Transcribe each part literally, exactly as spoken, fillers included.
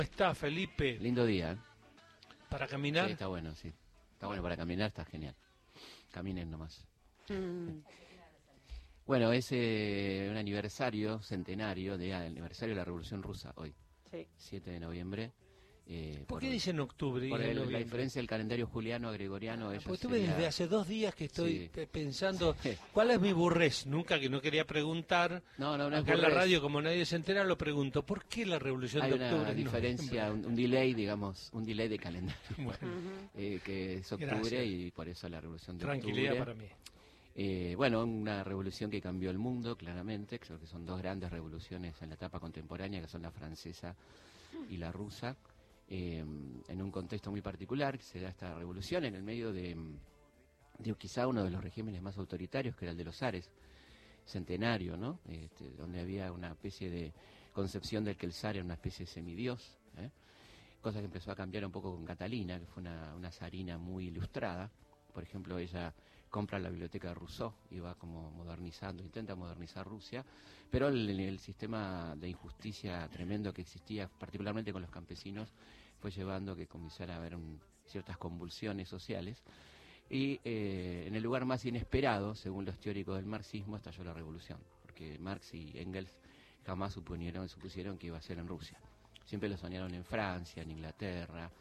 Está Felipe. Lindo día, ¿eh? ¿Para caminar? Sí, está bueno, sí. Está bueno para caminar, está genial. Caminen nomás. Mm. Bueno, es eh, un aniversario centenario, de, ah, el aniversario de la Revolución Rusa, hoy. Sí. siete de noviembre. Eh, ¿Por, por qué dicen octubre? Por el, el, la diferencia del calendario juliano a gregoriano. Ah, ellos pues tuve sería... desde hace dos días que estoy sí. pensando, ¿cuál es mi burrés? Nunca, que no quería preguntar. No, no, no Acá es en la radio, como nadie se entera, lo pregunto. ¿Por qué la Revolución Hay de Octubre? una diferencia, no, un, un delay, digamos, un delay de calendario. Bueno. eh, que es octubre. Gracias. Y por eso la Revolución de Tranquilidad Octubre. Tranquilidad para mí. Eh, bueno, una revolución que cambió el mundo, claramente. Creo que son dos grandes revoluciones en la etapa contemporánea, que son la francesa y la rusa. Eh, en un contexto muy particular, que se da esta revolución en el medio de, de quizá uno de los regímenes más autoritarios, que era el de los zares, centenario, ¿no? Este, donde había una especie de concepción del que el zar era una especie de semidios, ¿eh? Cosa que empezó a cambiar un poco con Catalina, que fue una, una zarina muy ilustrada. Por ejemplo, ella compra la biblioteca de Rousseau y va como modernizando, intenta modernizar Rusia, pero el, el sistema de injusticia tremendo que existía, particularmente con los campesinos, fue llevando a que comenzara a haber un, ciertas convulsiones sociales, y eh, en el lugar más inesperado, según los teóricos del marxismo, estalló la revolución, porque Marx y Engels jamás suponieron, supusieron que iba a ser en Rusia. Siempre lo soñaron en Francia, en Inglaterra,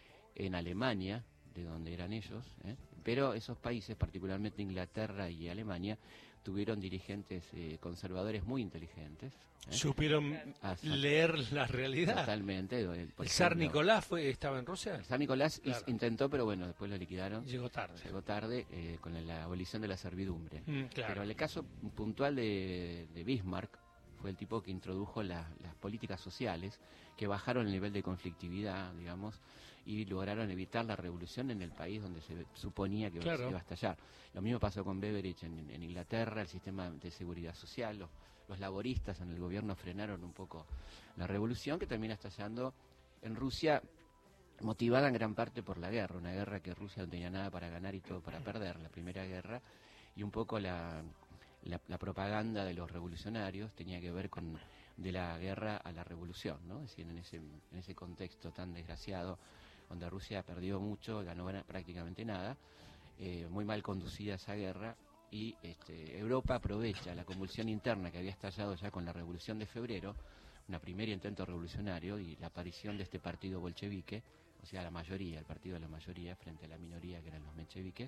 en Alemania, de donde eran ellos, ¿eh? Pero esos países, particularmente Inglaterra y Alemania, tuvieron dirigentes eh, conservadores muy inteligentes. ¿eh? Supieron Hasta, leer la realidad. Totalmente. El, ¿El zar Nicolás fue, estaba en Rusia? El zar Nicolás claro. intentó, pero bueno, después lo liquidaron. Llegó tarde. Llegó tarde eh, con la abolición de la servidumbre. Mm, claro. Pero el caso puntual de, de Bismarck fue el tipo que introdujo la, las políticas sociales que bajaron el nivel de conflictividad, digamos, y lograron evitar la revolución en el país donde se suponía que claro. iba a estallar. Lo mismo pasó con Beveridge en, en Inglaterra, el sistema de seguridad social, los, los laboristas en el gobierno frenaron un poco la revolución, que termina estallando en Rusia, motivada en gran parte por la guerra, una guerra que Rusia no tenía nada para ganar y todo para perder, la primera guerra, y un poco la, la, la propaganda de los revolucionarios tenía que ver con de la guerra a la revolución, ¿no? Es decir, en ese, en ese contexto tan desgraciado, donde Rusia perdió mucho, ganó prácticamente nada, eh, muy mal conducida esa guerra, y este, Europa aprovecha la convulsión interna que había estallado ya con la Revolución de Febrero, un primer intento revolucionario y la aparición de este partido bolchevique, o sea, la mayoría, el partido de la mayoría frente a la minoría que eran los mencheviques,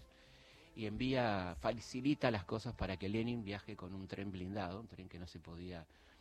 y envía, facilita las cosas para que Lenin viaje con un tren blindado, un tren que no se podía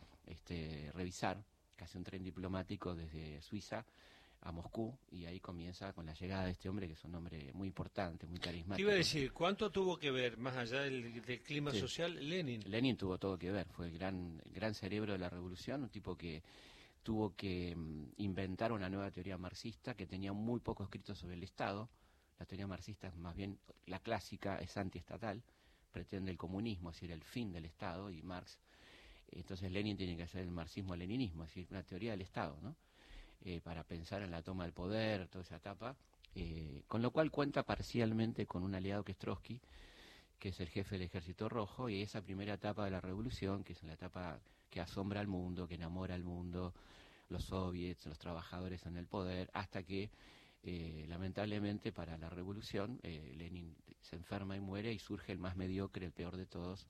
este, revisar, casi un tren diplomático desde Suiza a Moscú, y ahí comienza con la llegada de este hombre, que es un hombre muy importante, muy carismático. Te iba a decir, ¿cuánto tuvo que ver, más allá del, del clima sí. social, Lenin? Lenin tuvo todo que ver, fue el gran, el gran cerebro de la revolución, un tipo que tuvo que um, inventar una nueva teoría marxista que tenía muy poco escrito sobre el Estado. La teoría marxista es más bien, la clásica es antiestatal, pretende el comunismo, es decir, el fin del Estado, y Marx, entonces Lenin tiene que hacer el marxismo-leninismo, es decir, una teoría del Estado, ¿no? Eh, para pensar en la toma del poder, toda esa etapa, eh, con lo cual cuenta parcialmente con un aliado que es Trotsky, que es el jefe del Ejército Rojo, y esa primera etapa de la revolución, que es la etapa que asombra al mundo, que enamora al mundo, los soviets, los trabajadores en el poder, hasta que eh, lamentablemente para la revolución eh, Lenin se enferma y muere, y surge el más mediocre, el peor de todos,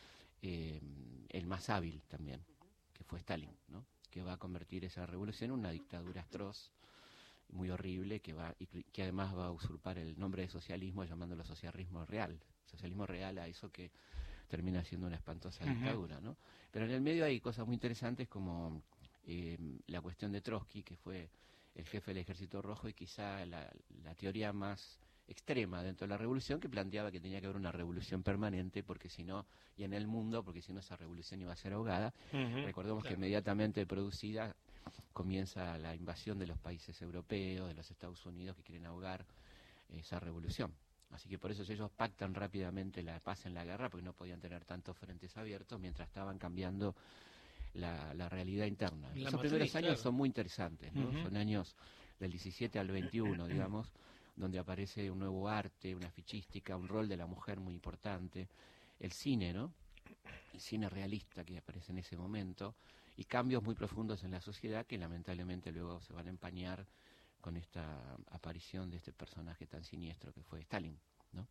eh, el más hábil también, que fue Stalin, ¿no? Que va a convertir esa revolución en una dictadura atroz, muy horrible, que va y que además va a usurpar el nombre de socialismo llamándolo socialismo real, socialismo real a eso que termina siendo una espantosa uh-huh. dictadura, ¿no? Pero en el medio hay cosas muy interesantes como eh, la cuestión de Trotsky, que fue el jefe del Ejército Rojo y quizá la, la teoría más extrema dentro de la revolución, que planteaba que tenía que haber una revolución permanente, porque si no, y en el mundo, porque si no esa revolución iba a ser ahogada. Uh-huh, Recordemos claro. que inmediatamente producida comienza la invasión de los países europeos, de los Estados Unidos, que quieren ahogar esa revolución. Así que por eso ellos pactan rápidamente la paz en la guerra, porque no podían tener tantos frentes abiertos mientras estaban cambiando la, la realidad interna. La Esos matriz, primeros años claro. son muy interesantes, ¿no? Uh-huh. Son años del diecisiete al veintiuno, digamos, donde aparece un nuevo arte, una fichística, un rol de la mujer muy importante, el cine, ¿no? El cine realista que aparece en ese momento, y cambios muy profundos en la sociedad que lamentablemente luego se van a empañar con esta aparición de este personaje tan siniestro que fue Stalin, ¿no?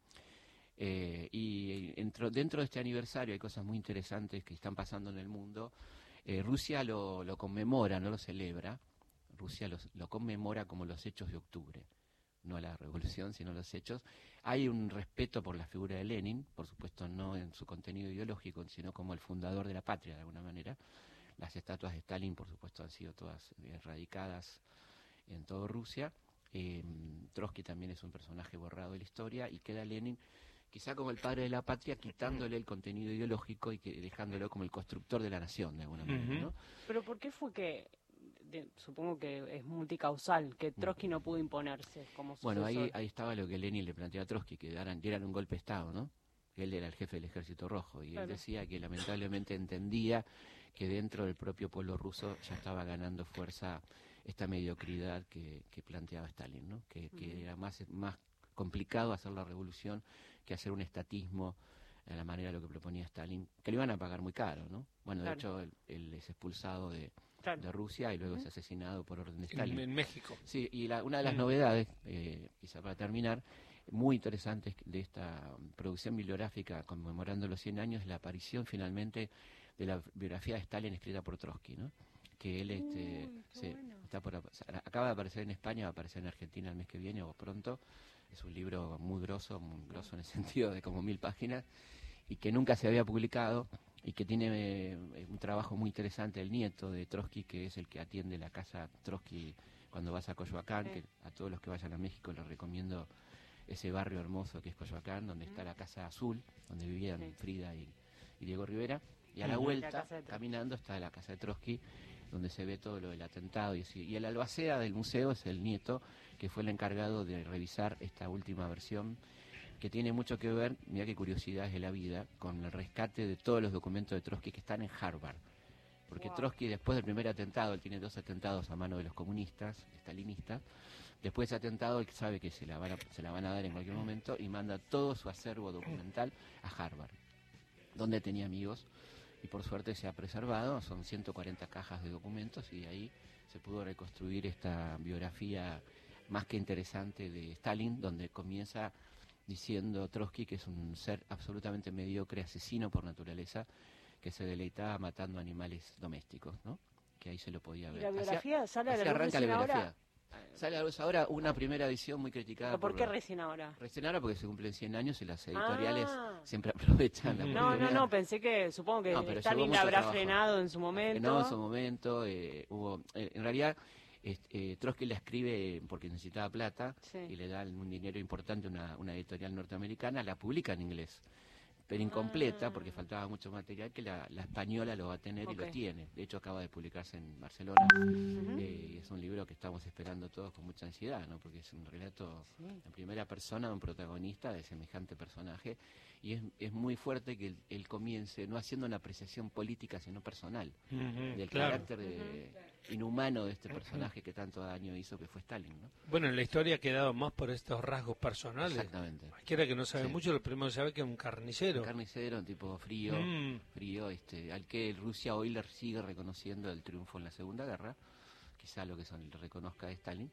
Eh, y dentro, dentro de este aniversario hay cosas muy interesantes que están pasando en el mundo. Eh, Rusia lo, lo conmemora, no lo celebra. Rusia lo, lo conmemora como los hechos de octubre, no la revolución, sino los hechos. Hay un respeto por la figura de Lenin, por supuesto no en su contenido ideológico, sino como el fundador de la patria, de alguna manera. Las estatuas de Stalin, por supuesto, han sido todas erradicadas en toda Rusia. Eh, Trotsky también es un personaje borrado de la historia, y queda Lenin quizá como el padre de la patria, quitándole el contenido ideológico y que, dejándolo como el constructor de la nación, de alguna manera, ¿no? Pero ¿por qué fue que, de, supongo que es multicausal, que Trotsky no pudo imponerse como sucesor? Bueno, ahí, ahí estaba lo que Lenin le planteaba a Trotsky, que dieran, dieran un golpe de Estado, ¿no? Él era el jefe del Ejército Rojo, y claro, él decía que lamentablemente entendía que dentro del propio pueblo ruso ya estaba ganando fuerza esta mediocridad que, que planteaba Stalin, ¿no? Que, que uh-huh. era más, más complicado hacer la revolución que hacer un estatismo de la manera de lo que proponía Stalin, que le iban a pagar muy caro, ¿no? Bueno, claro. de hecho, él, él es expulsado de, claro. de Rusia y luego uh-huh. es asesinado por orden de Stalin. En, en México. Sí, y la, una de las uh-huh. novedades, eh, quizá para terminar, muy interesantes de esta producción bibliográfica conmemorando los cien años, es la aparición finalmente de la biografía de Stalin escrita por Trotsky, ¿no? Que él este, Uy, se, bueno. está por, acaba de aparecer en España, va a aparecer en Argentina el mes que viene o pronto. Es un libro muy grosso, muy grosso en el sentido de como mil páginas, y que nunca se había publicado, y que tiene eh, un trabajo muy interesante el nieto de Trotsky, que es el que atiende la casa Trotsky cuando vas a Coyoacán, sí. que a todos los que vayan a México les recomiendo ese barrio hermoso que es Coyoacán, donde está la Casa Azul, donde vivían sí. Frida y, y Diego Rivera, y a la vuelta, la caminando, está la casa de Trotsky, donde se ve todo lo del atentado, y, así. Y el albacea del museo es el nieto, que fue el encargado de revisar esta última versión, que tiene mucho que ver, mira qué curiosidades de la vida, con el rescate de todos los documentos de Trotsky que están en Harvard. Porque wow. Trotsky, después del primer atentado, él tiene dos atentados a mano de los comunistas, estalinistas. Después de ese atentado, él sabe que se la, van a, se la van a dar en cualquier momento, y manda todo su acervo documental a Harvard, donde tenía amigos, y por suerte se ha preservado. Son ciento cuarenta cajas de documentos, y de ahí se pudo reconstruir esta biografía más que interesante de Stalin, donde comienza diciendo Trotsky que es un ser absolutamente mediocre, asesino por naturaleza, que se deleitaba matando animales domésticos, ¿no? Que ahí se lo podía ver. ¿Y la biografía hacia, sale a la arranca la biografía. Ahora? Sale a la luz ahora una primera edición muy criticada. ¿Pero por, por qué la... recién ahora? Recién ahora porque se cumplen cien años y las editoriales ah. siempre aprovechan la No, no, no, pensé que, supongo que no, Stalin la habrá trabajo. frenado en su momento. No, en su momento, eh, hubo, eh, en realidad, eh, Trotsky la escribe porque necesitaba plata, sí. y le dan un dinero importante a una, una editorial norteamericana, la publica en inglés, pero incompleta, ah. porque faltaba mucho material, que la, la española lo va a tener, okay. y lo tiene. De hecho, acaba de publicarse en Barcelona. Uh-huh. eh, es un libro que estamos esperando todos con mucha ansiedad, ¿no? Porque es un relato sí. en primera persona de un protagonista de semejante personaje, y es, es muy fuerte que él, él comience no haciendo una apreciación política, sino personal, uh-huh. del claro. carácter de, uh-huh. inhumano de este personaje que tanto daño hizo, que fue Stalin, ¿no? Bueno, en la historia ha quedado más por estos rasgos personales. Exactamente. Cualquiera que no sabe sí. mucho, lo primero que sabe que es un carnicero. Un carnicero, un tipo frío, mm. frío, este, al que Rusia hoy le sigue reconociendo el triunfo en la Segunda Guerra, quizá lo que son le reconozca a Stalin,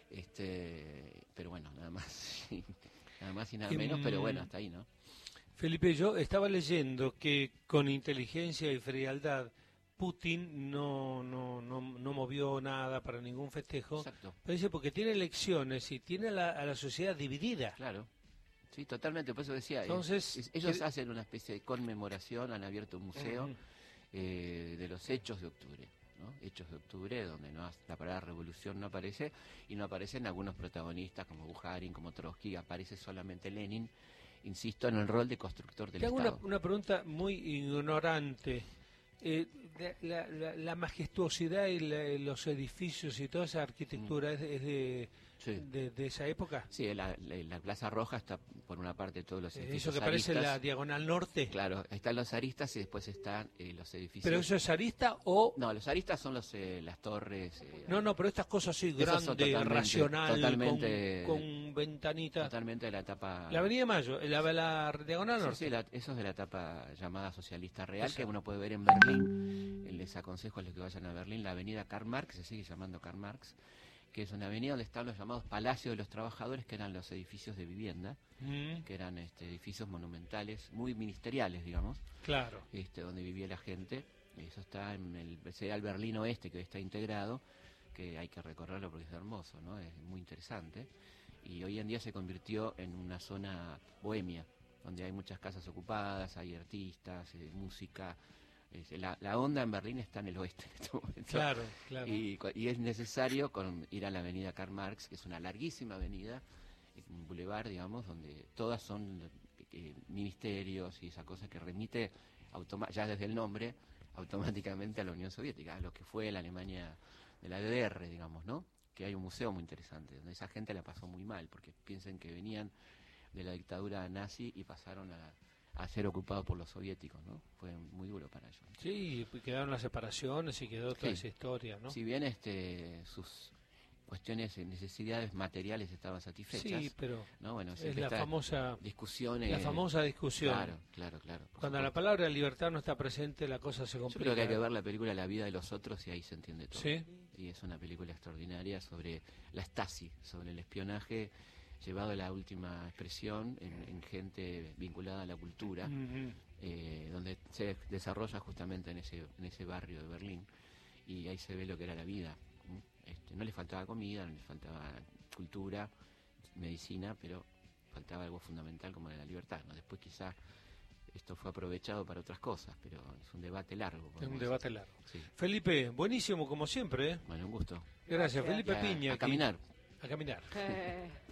este, pero bueno, nada más, nada más y nada y, menos, pero bueno, hasta ahí, ¿no? Felipe, yo estaba leyendo que con inteligencia y frialdad Putin no no no no movió nada para ningún festejo. Exacto. Pero dice porque tiene elecciones y tiene a la, a la sociedad dividida. Claro. Sí, totalmente, por eso decía. Entonces, eh, ellos el... hacen una especie de conmemoración, han abierto un museo uh-huh. eh, de los hechos de octubre, ¿no? Hechos de octubre, donde no la palabra revolución no aparece, y no aparecen algunos protagonistas como Bukharin, como Trotsky, aparece solamente Lenin, insisto, en el rol de constructor del Te hago Estado. Una, una pregunta muy ignorante. Eh, la, la, la majestuosidad y la, los edificios y toda esa arquitectura mm. es, es de, sí. de, de esa época. Sí, la, la, la Plaza Roja está por una parte todos los edificios. Eso que aristas. parece la diagonal norte. Claro, están los aristas y después están eh, los edificios. ¿Pero eso es arista o...? No, los aristas son los eh, las torres. Eh, no, no, pero estas cosas así grandes, racional, totalmente, con, con ventanitas. Totalmente de la etapa... La Avenida Mayo, la, la diagonal norte. Sí, sí, la, eso es de la etapa llamada socialista real, exacto. que uno puede ver en Berlín. les aconsejo a los que vayan a Berlín, la avenida Karl Marx, se sigue llamando Karl Marx, que es una avenida donde están los llamados Palacios de los Trabajadores, que eran los edificios de vivienda, mm. que eran este, edificios monumentales, muy ministeriales, digamos. Claro. Este, donde vivía la gente. Eso está en el, sería el Berlín Oeste, que hoy está integrado, que hay que recorrerlo porque es hermoso, ¿no? Es muy interesante. Y hoy en día se convirtió en una zona bohemia, donde hay muchas casas ocupadas, hay artistas, eh, música. Eh, la, la onda en Berlín está en el oeste en este momento. Claro, claro. Y, y es necesario con, ir a la avenida Karl Marx, que es una larguísima avenida, un boulevard, digamos, donde todas son eh, ministerios y esa cosa que remite, ya desde el nombre, automáticamente a la Unión Soviética, a lo que fue la Alemania de la D D R, digamos, ¿no? Que hay un museo muy interesante, donde esa gente la pasó muy mal, porque piensen que venían de la dictadura nazi y pasaron a, a ser ocupados por los soviéticos, ¿no? Fue muy duro para ellos. Sí, quedaron las separaciones y quedó toda sí. esa historia, ¿no? Si bien este sus cuestiones, necesidades materiales estaban satisfechas. Sí, pero ¿no? Bueno, es la famosa discusión. La famosa discusión. Claro, claro, claro. Cuando supuesto. La palabra libertad no está presente, la cosa se complica. Yo creo que hay que ver la película La vida de los otros y ahí se entiende todo. Sí. Y es una película extraordinaria sobre la Stasi, sobre el espionaje llevado a la última expresión en, en gente vinculada a la cultura, uh-huh. eh, donde se desarrolla justamente en ese, en ese barrio de Berlín, y ahí se ve lo que era la vida. Este, no le faltaba comida, no le faltaba cultura, medicina, pero faltaba algo fundamental como era la libertad, ¿no? Después quizá esto fue aprovechado para otras cosas, pero es un debate largo. Es un debate largo. Sí. Felipe, buenísimo como siempre, ¿eh? Bueno, un gusto. Gracias, Gracias. Felipe a, Piña. A caminar. A caminar.